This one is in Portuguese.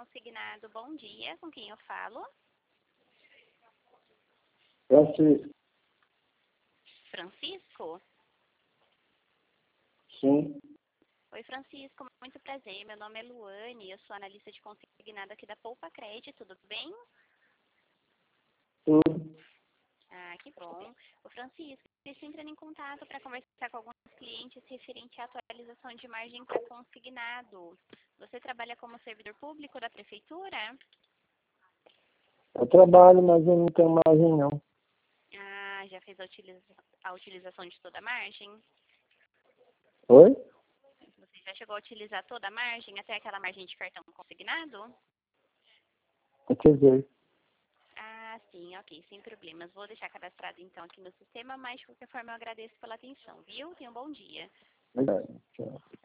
consignado. Bom dia, com quem eu falo? Francisco. Francisco? Sim. Oi, Francisco, muito prazer. Meu nome é Luane, eu sou analista de consignado aqui da Poupa Crédito, tudo bem? Tudo. Ah, que bom. O Francisco, estou entrando em contato para conversar com alguns clientes referente à atualização de margem para consignado. Você trabalha como servidor público da prefeitura? Eu trabalho, mas eu não tenho margem, não. Ah, já fez a utilização de toda a margem? Oi? Você já chegou a utilizar toda a margem, até aquela margem de cartão consignado? Quer dizer, Ah, sim, ok, sem problemas. Vou deixar cadastrado então aqui no sistema, mas de qualquer forma eu agradeço pela atenção, viu? Tenha um bom dia. obrigado. Tchau.